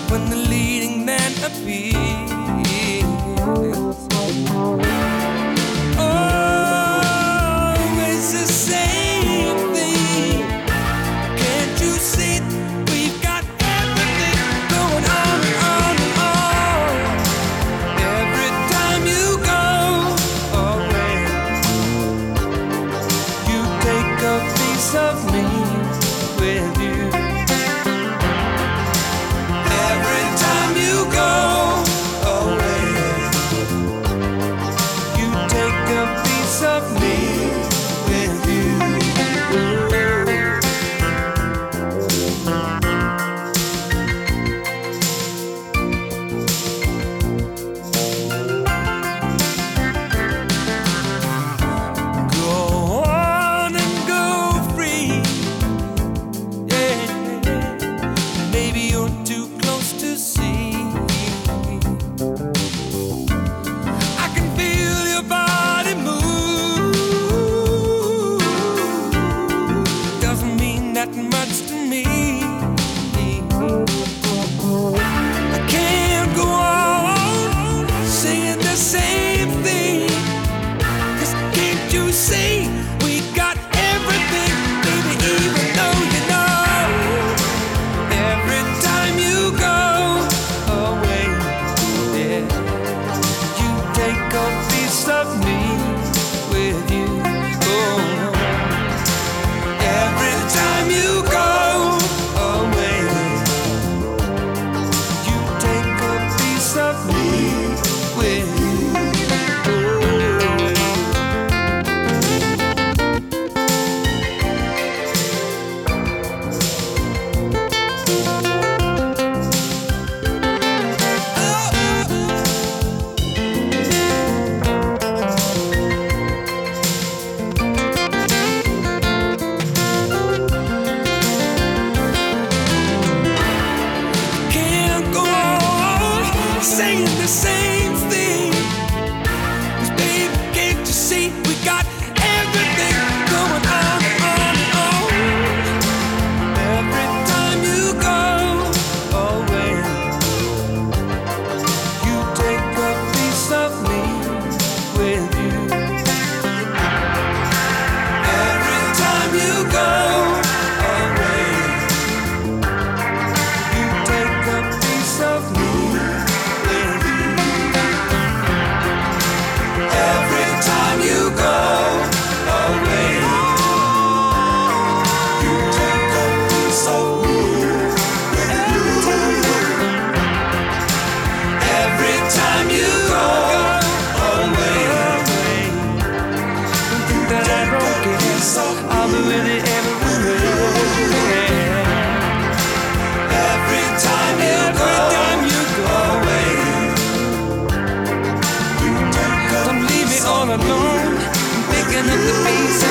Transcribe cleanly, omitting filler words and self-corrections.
when the leading man appears. Always the same thing. Can't you see we've got everything going on? Every time you go away, you take a piece of me with you. Every time you go away, you take a piece of me with you. Go on and go free. Yeah, maybe you're too close to see. I can feel your body move. Doesn't mean that much to me. I can't go on singing the same thing. 'Cause can't you see we got everything, baby, even though you know. Every time you go away, yeah, you take a piece of me with you. Oh, every time you go away, you take a piece of me with you. Can't go on saying the same thing. 'Cause baby, can't you see we got everything going on? Every time you go away, you take a piece of me with you. Every time you go away, you take a piece of me with you. Every time you go away, you take a piece of me with you. Every time you go away, don't think that I don't care. I'll be with you everywhere. Every time you go away, don't leave me all alone. I'm picking up the pieces.